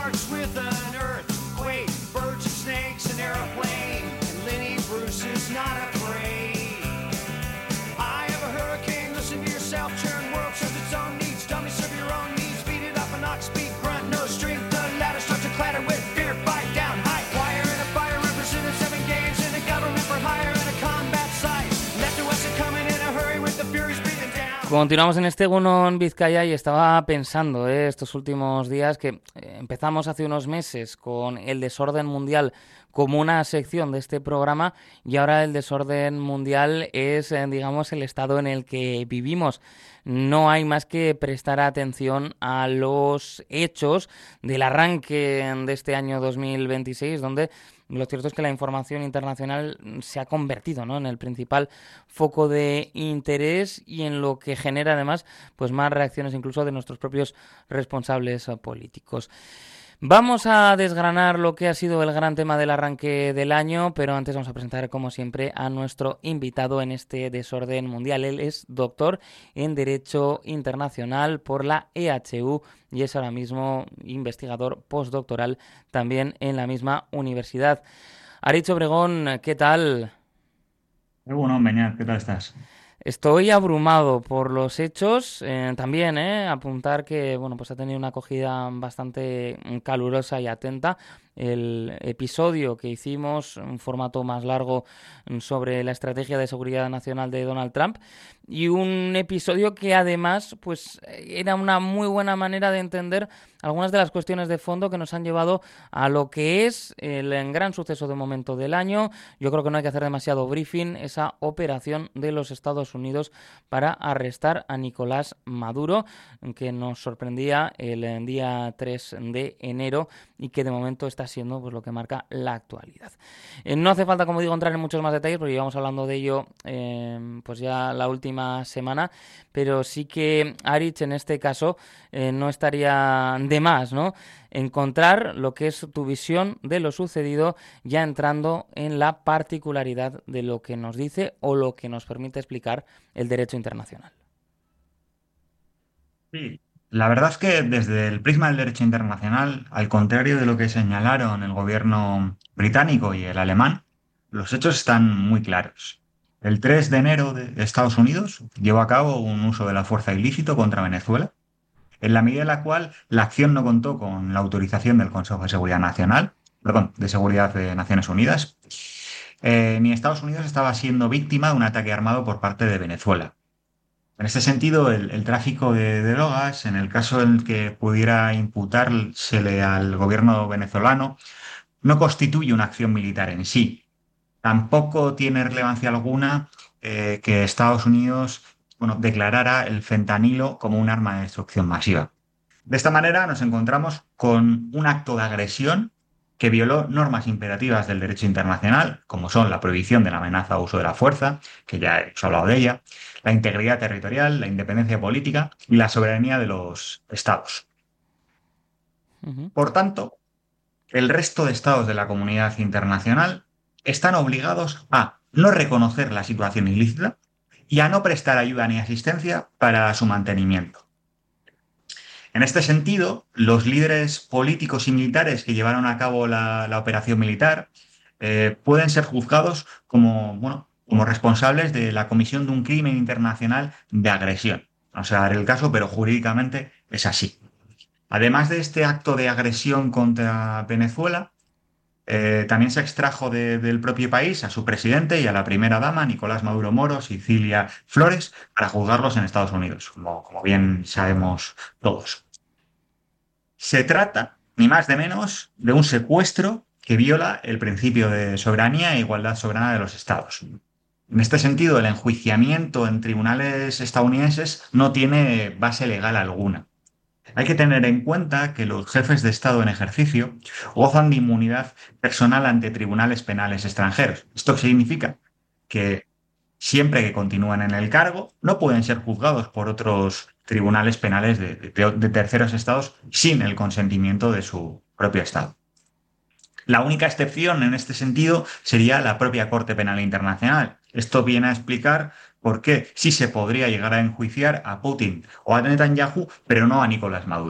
starts with an earthquake, birds and snakes, an airplane, and Lenny Bruce is not afraid. I have a hurricane, listen to yourself, churn world serves its own needs, dummy serve your own needs, beat it up and knock, speak, grunt, no strength, the ladder starts to clatter with fear, fight down, high wire and a fire representing 7 games in a government for hire and a combat site, left to us and coming in a hurry with the furies breathing down. Continuamos en este Egunon Vizcaya y estaba pensando estos últimos días que empezamos hace unos meses con el desorden mundial como una sección de este programa y ahora el desorden mundial es, digamos, el estado en el que vivimos. No hay más que prestar atención a los hechos del arranque de este año 2026, donde lo cierto es que la información internacional se ha convertido, ¿no?, en el principal foco de interés y en lo que genera además pues más reacciones incluso de nuestros propios responsables políticos. Vamos a desgranar lo que ha sido el gran tema del arranque del año, pero antes vamos a presentar, como siempre, a nuestro invitado en este desorden mundial. Él es doctor en Derecho Internacional por la EHU y es ahora mismo investigador postdoctoral también en la misma universidad. Aritz Obregón, ¿qué tal? Bueno, Beñat, ¿qué tal estás? Estoy abrumado por los hechos, también apuntar que bueno, pues ha tenido una acogida bastante calurosa y atenta el episodio que hicimos, un formato más largo sobre la estrategia de seguridad nacional de Donald Trump, y un episodio que además pues era una muy buena manera de entender algunas de las cuestiones de fondo que nos han llevado a lo que es el gran suceso de momento del año. Yo creo que no hay que hacer demasiado briefing, esa operación de los Estados Unidos para arrestar a Nicolás Maduro, que nos sorprendía el día 3 de enero y que de momento está siendo pues lo que marca la actualidad. No hace falta, como digo, entrar en muchos más detalles porque llevamos hablando de ello pues ya la última semana, pero sí que, Aritz, en este caso no estaría de más, ¿no?, encontrar lo que es tu visión de lo sucedido, ya entrando en la particularidad de lo que nos dice o lo que nos permite explicar el derecho internacional. Sí, la verdad es que desde el prisma del derecho internacional, al contrario de lo que señalaron el gobierno británico y el alemán, los hechos están muy claros. El 3 de enero de Estados Unidos llevó a cabo un uso de la fuerza ilícito contra Venezuela, en la medida en la cual la acción no contó con la autorización del Consejo de Seguridad de Seguridad de Naciones Unidas, ni Estados Unidos estaba siendo víctima de un ataque armado por parte de Venezuela. En este sentido, el tráfico de drogas, en el caso en el que pudiera imputársele al gobierno venezolano, no constituye una acción militar en sí. Tampoco tiene relevancia alguna que Estados Unidos declarara el fentanilo como un arma de destrucción masiva. De esta manera nos encontramos con un acto de agresión que violó normas imperativas del derecho internacional, como son la prohibición de la amenaza o uso de la fuerza, que ya hemos hablado de ella, la integridad territorial, la independencia política y la soberanía de los estados. Por tanto, el resto de estados de la comunidad internacional están obligados a no reconocer la situación ilícita y a no prestar ayuda ni asistencia para su mantenimiento. En este sentido, los líderes políticos y militares que llevaron a cabo la operación militar pueden ser juzgados como responsables de la comisión de un crimen internacional de agresión. No sé dar el caso, pero jurídicamente es así. Además de este acto de agresión contra Venezuela, también se extrajo del propio país a su presidente y a la primera dama, Nicolás Maduro Moros y Cilia Flores, para juzgarlos en Estados Unidos, como bien sabemos todos. Se trata, ni más ni menos, de un secuestro que viola el principio de soberanía e igualdad soberana de los estados. En este sentido, el enjuiciamiento en tribunales estadounidenses no tiene base legal alguna. Hay que tener en cuenta que los jefes de Estado en ejercicio gozan de inmunidad personal ante tribunales penales extranjeros. Esto significa que siempre que continúen en el cargo no pueden ser juzgados por otros tribunales penales de terceros estados sin el consentimiento de su propio Estado. La única excepción en este sentido sería la propia Corte Penal Internacional. Esto viene a explicar por qué sí se podría llegar a enjuiciar a Putin o a Netanyahu, pero no a Nicolás Maduro.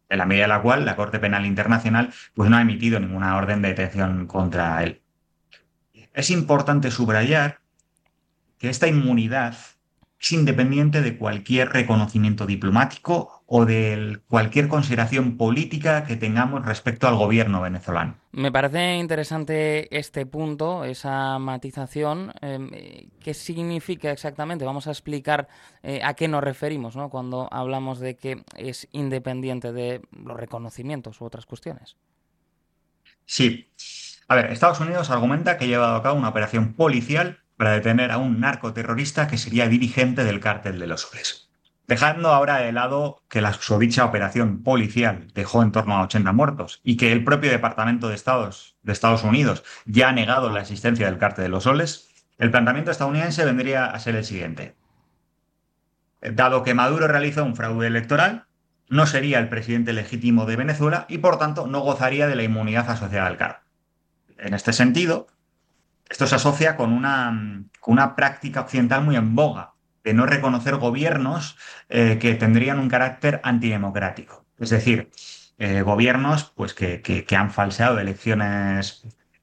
en la medida en la cual la Corte Penal Internacional pues, no ha emitido ninguna orden de detención contra él. Es importante subrayar que esta inmunidad es independiente de cualquier reconocimiento diplomático o de cualquier consideración política que tengamos respecto al gobierno venezolano. Me parece interesante este punto, esa matización. ¿Qué significa exactamente? Vamos a explicar a qué nos referimos, ¿no?, cuando hablamos de que es independiente de los reconocimientos u otras cuestiones. Sí. A ver, Estados Unidos argumenta que ha llevado a cabo una operación policial para detener a un narcoterrorista que sería dirigente del Cártel de los Soles. Dejando ahora de lado que la susodicha operación policial dejó en torno a 80 muertos y que el propio Departamento de Estados Unidos ya ha negado la existencia del Cártel de los Soles, el planteamiento estadounidense vendría a ser el siguiente. Dado que Maduro realizó un fraude electoral, no sería el presidente legítimo de Venezuela y, por tanto, no gozaría de la inmunidad asociada al cargo. En este sentido, esto se asocia con una práctica occidental muy en boga, de no reconocer gobiernos que tendrían un carácter antidemocrático. Es decir, gobiernos pues, que han falseado elecciones,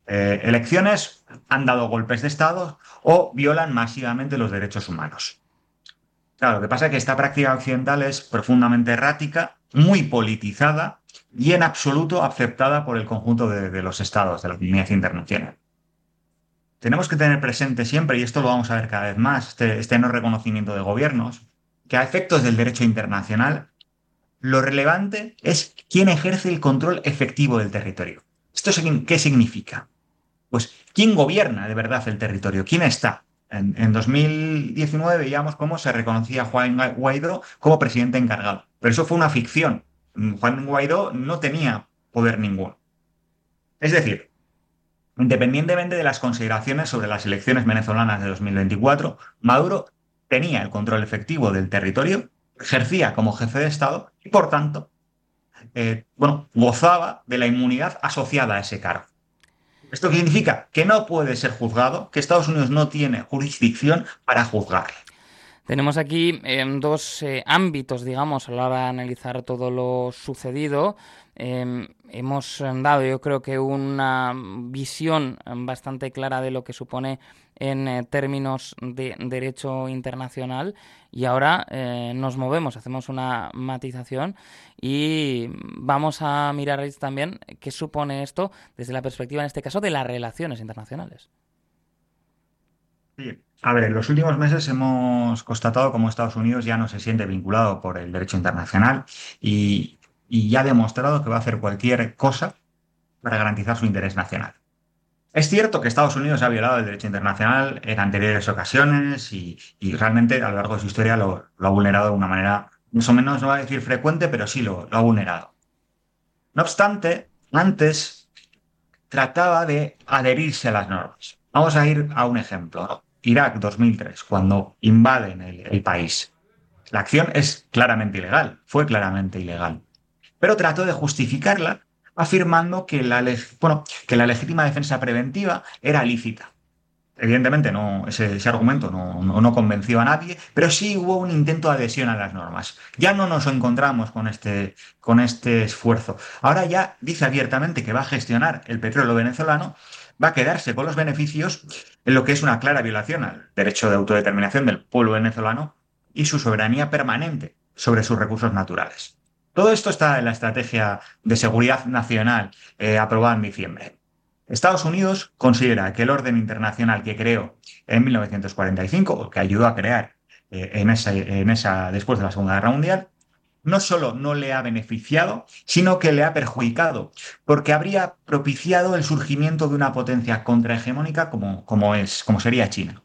han dado golpes de Estado o violan masivamente los derechos humanos. Claro, lo que pasa es que esta práctica occidental es profundamente errática, muy politizada y en absoluto aceptada por el conjunto de los estados de la comunidad internacional. Tenemos que tener presente siempre, y esto lo vamos a ver cada vez más, este no reconocimiento de gobiernos, que a efectos del derecho internacional, lo relevante es quién ejerce el control efectivo del territorio. ¿Esto qué significa? Pues quién gobierna de verdad el territorio, quién está. En 2019 veíamos cómo se reconocía a Juan Guaidó como presidente encargado, pero eso fue una ficción. Juan Guaidó no tenía poder ninguno. Es decir, independientemente de las consideraciones sobre las elecciones venezolanas de 2024, Maduro tenía el control efectivo del territorio, ejercía como jefe de Estado y, por tanto, gozaba de la inmunidad asociada a ese cargo. ¿Esto qué significa? Que no puede ser juzgado, que Estados Unidos no tiene jurisdicción para juzgarle. Tenemos aquí dos ámbitos, digamos, a la hora de analizar todo lo sucedido. Hemos dado, yo creo que una visión bastante clara de lo que supone en términos de derecho internacional y ahora nos movemos, hacemos una matización y vamos a mirar también qué supone esto desde la perspectiva, en este caso, de las relaciones internacionales. Sí. A ver, en los últimos meses hemos constatado cómo Estados Unidos ya no se siente vinculado por el derecho internacional y ya ha demostrado que va a hacer cualquier cosa para garantizar su interés nacional. Es cierto que Estados Unidos ha violado el derecho internacional en anteriores ocasiones y realmente a lo largo de su historia lo ha vulnerado de una manera, más o menos, no voy a decir frecuente, pero sí lo ha vulnerado. No obstante, antes trataba de adherirse a las normas. Vamos a ir a un ejemplo, ¿no? Irak 2003, cuando invaden el país. La acción es claramente ilegal, fue claramente ilegal, pero trató de justificarla afirmando que la legítima defensa preventiva era lícita. Evidentemente ese argumento no convenció a nadie, pero sí hubo un intento de adhesión a las normas. Ya no nos encontramos con este esfuerzo. Ahora ya dice abiertamente que va a gestionar el petróleo venezolano, va a quedarse con los beneficios en lo que es una clara violación al derecho de autodeterminación del pueblo venezolano y su soberanía permanente sobre sus recursos naturales. Todo esto está en la Estrategia de Seguridad Nacional aprobada en diciembre. Estados Unidos considera que el orden internacional que creó en 1945, o que ayudó a crear después de la Segunda Guerra Mundial, no solo no le ha beneficiado, sino que le ha perjudicado, porque habría propiciado el surgimiento de una potencia contrahegemónica como sería China.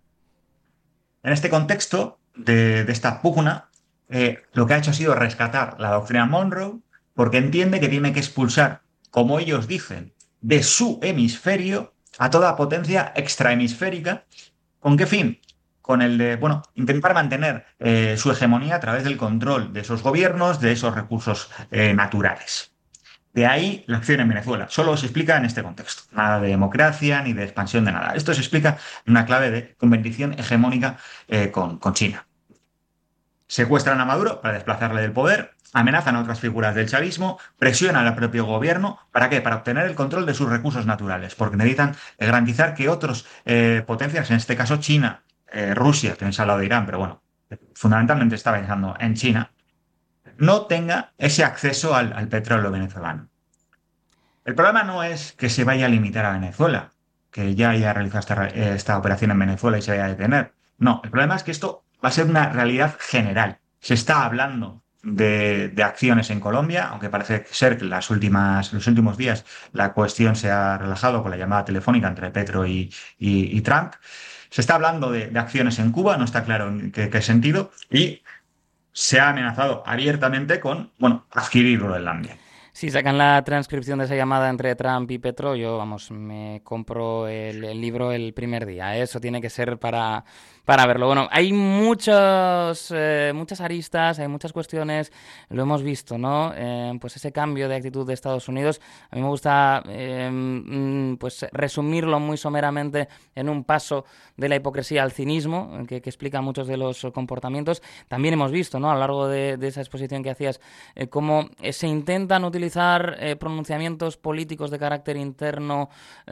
En este contexto de esta pugna, lo que ha hecho ha sido rescatar la doctrina Monroe, porque entiende que tiene que expulsar, como ellos dicen, de su hemisferio a toda potencia extrahemisférica. ¿Con qué fin? Con el de, intentar mantener su hegemonía a través del control de esos gobiernos, de esos recursos naturales. De ahí la acción en Venezuela. Solo se explica en este contexto. Nada de democracia ni de expansión de nada. Esto se explica en una clave de competición hegemónica con China. Secuestran a Maduro para desplazarle del poder amenazan a otras figuras del chavismo, presionan al propio gobierno. ¿Para qué? Para obtener el control de sus recursos naturales, porque necesitan garantizar que otros potencias, en este caso China, Rusia, también se ha hablado de Irán, pero bueno, fundamentalmente está pensando en China, no tenga ese acceso al petróleo venezolano. El problema no es que se vaya a limitar a Venezuela, que ya haya realizado esta operación en Venezuela y se vaya a detener. No, el problema es que esto va a ser una realidad general. Se está hablando de acciones en Colombia, aunque parece ser que los últimos días la cuestión se ha relajado con la llamada telefónica entre Petro y Trump. Se está hablando de acciones en Cuba, no está claro en qué sentido, y se ha amenazado abiertamente con, bueno, adquirir Groenlandia. Si sacan la transcripción de esa llamada entre Trump y Petro, yo, vamos, me compro el libro el primer día. Eso tiene que ser para verlo. Bueno, hay muchas aristas, hay muchas cuestiones, lo hemos visto, ¿no? Pues ese cambio de actitud de Estados Unidos, a mí me gusta pues resumirlo muy someramente en un paso de la hipocresía al cinismo, que explica muchos de los comportamientos. También hemos visto, ¿no?, a lo largo de esa exposición que hacías, cómo se intentan utilizar pronunciamientos políticos de carácter interno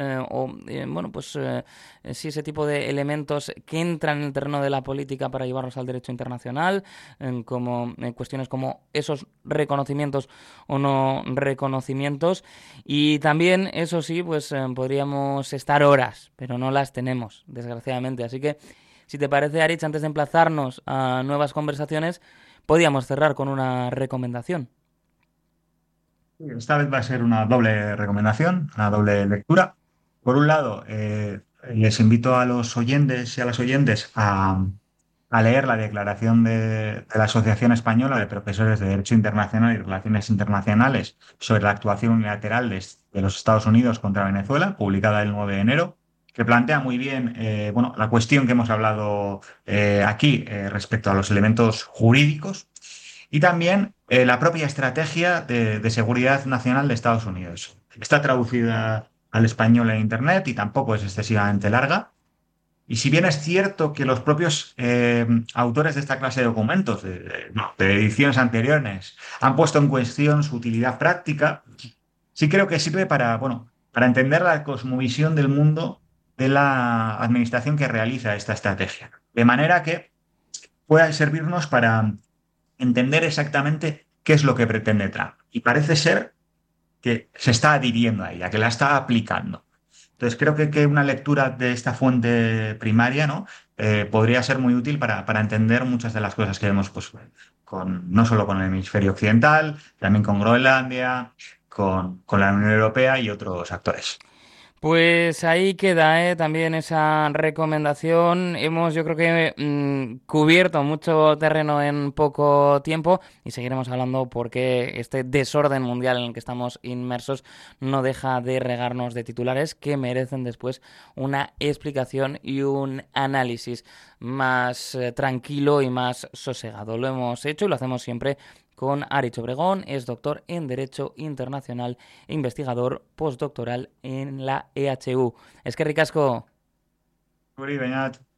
sí, ese tipo de elementos que entran en el terreno de la política para llevarlos al derecho internacional, como cuestiones como esos reconocimientos o no reconocimientos. Y también, eso sí, pues podríamos estar horas, pero no las tenemos, desgraciadamente. Así que, si te parece, Aritz, antes de emplazarnos a nuevas conversaciones, podríamos cerrar con una recomendación. Esta vez va a ser una doble recomendación, una doble lectura. Por un lado, les invito a los oyentes y a las oyentes a leer la declaración de la Asociación Española de Profesores de Derecho Internacional y Relaciones Internacionales sobre la actuación unilateral de los Estados Unidos contra Venezuela, publicada el 9 de enero, que plantea muy bien bueno, la cuestión que hemos hablado aquí respecto a los elementos jurídicos y también la propia estrategia de seguridad nacional de Estados Unidos. Está traducida al español en Internet y tampoco es excesivamente larga. Y si bien es cierto que los propios autores de esta clase de documentos, de ediciones anteriores, han puesto en cuestión su utilidad práctica, sí creo que sirve para, bueno, para entender la cosmovisión del mundo de la administración que realiza esta estrategia. De manera que pueda servirnos para entender exactamente qué es lo que pretende Trump. Y parece ser que se está adhiriendo a ella, que la está aplicando. Entonces creo que una lectura de esta fuente primaria, ¿no?, podría ser muy útil para entender muchas de las cosas que vemos pues, no solo con el hemisferio occidental, también con Groenlandia, con la Unión Europea y otros actores. Pues ahí queda también esa recomendación. Hemos, yo creo que, cubierto mucho terreno en poco tiempo y seguiremos hablando porque este desorden mundial en el que estamos inmersos no deja de regarnos de titulares que merecen después una explicación y un análisis más tranquilo y más sosegado. Lo hemos hecho y lo hacemos siempre con Aritz Obregón, es doctor en Derecho Internacional e investigador postdoctoral en la EHU. Eskerrik asko. Guri, Beñat.